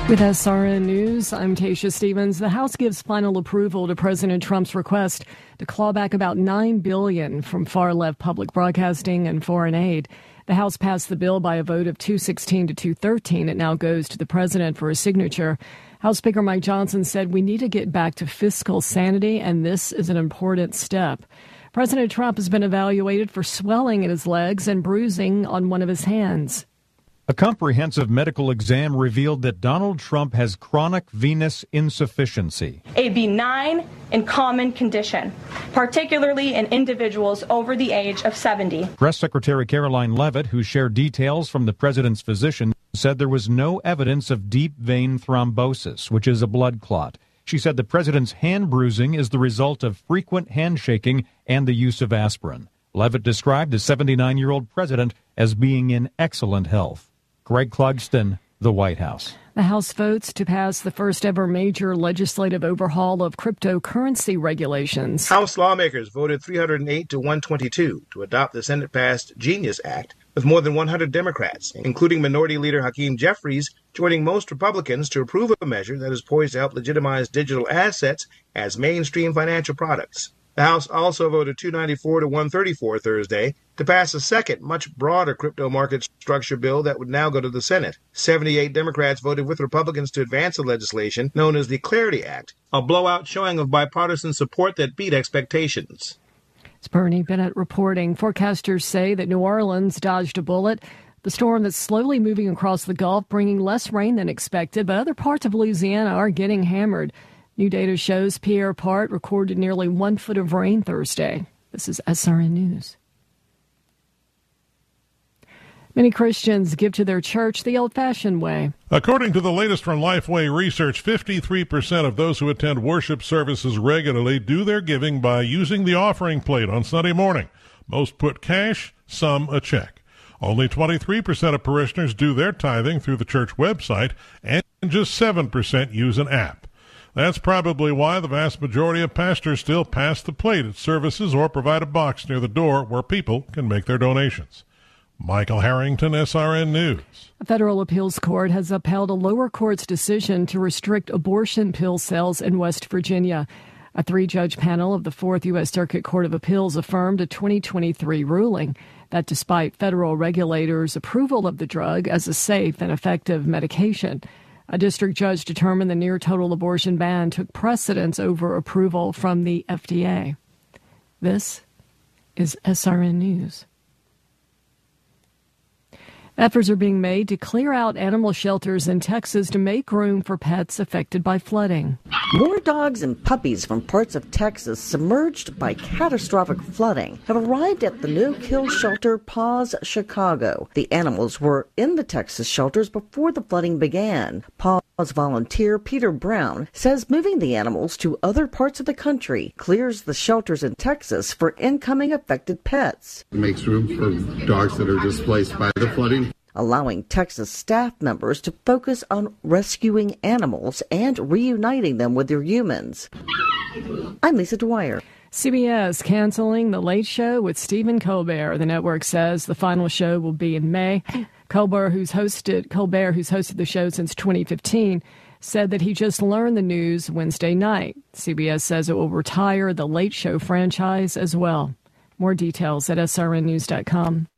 With SRN News, I'm Tasha Stevens. The House gives final approval to President Trump's request to claw back about $9 billion from far-left public broadcasting and foreign aid. The House passed the bill by a vote of 216 to 213. It now goes to the president for a signature. House Speaker Mike Johnson said we need to get back to fiscal sanity, and this is an important step. President Trump has been evaluated for swelling in his legs and bruising on one of his hands. A comprehensive medical exam revealed that Donald Trump has chronic venous insufficiency, a benign and common condition, particularly in individuals over the age of 70. Press Secretary Caroline Leavitt, who shared details from the president's physician, said there was no evidence of deep vein thrombosis, which is a blood clot. She said the president's hand bruising is the result of frequent handshaking and the use of aspirin. Leavitt described the 79-year-old president as being in excellent health. Greg Clugston, the White House. The House votes to pass the first ever major legislative overhaul of cryptocurrency regulations. House lawmakers voted 308 to 122 to adopt the Senate-passed Genius Act with more than 100 Democrats, including Minority Leader Hakeem Jeffries, joining most Republicans to approve a measure that is poised to help legitimize digital assets as mainstream financial products. The House also voted 294 to 134 Thursday to pass a second, much broader crypto market structure bill that would now go to the Senate. 78 Democrats voted with Republicans to advance the legislation known as the Clarity Act, a blowout showing of bipartisan support that beat expectations. It's Bernie Bennett reporting. Forecasters say that New Orleans dodged a bullet. The storm that's slowly moving across the Gulf, bringing less rain than expected, but other parts of Louisiana are getting hammered. New data shows Pierre Part recorded nearly 1 foot of rain Thursday. This is SRN News. Many Christians give to their church the old-fashioned way. According to the latest from Lifeway research, 53% of those who attend worship services regularly do their giving by using the offering plate on Sunday morning. Most put cash, some a check. Only 23% of parishioners do their tithing through the church website, and just 7% use an app. That's probably why the vast majority of pastors still pass the plate at services or provide a box near the door where people can make their donations. Michael Harrington, SRN News. A federal appeals court has upheld a lower court's decision to restrict abortion pill sales in West Virginia. A 3-judge panel of the 4th U.S. Circuit Court of Appeals affirmed a 2023 ruling that despite federal regulators' approval of the drug as a safe and effective medication, a district judge determined the near-total abortion ban took precedence over approval from the FDA. This is SRN News. Efforts are being made to clear out animal shelters in Texas to make room for pets affected by flooding. More dogs and puppies from parts of Texas submerged by catastrophic flooding have arrived at the no-kill shelter Paws Chicago. The animals were in the Texas shelters before the flooding began. Paws volunteer Peter Brown says moving the animals to other parts of the country clears the shelters in Texas for incoming affected pets. It makes room for dogs that are displaced by the flooding, allowing Texas staff members to focus on rescuing animals and reuniting them with their humans. I'm Lisa Dwyer. CBS canceling The Late Show with Stephen Colbert. The network says the final show will be in May. Colbert, who's hosted the show since 2015, said that he just learned the news Wednesday night. CBS says it will retire the Late Show franchise as well. More details at srnnews.com.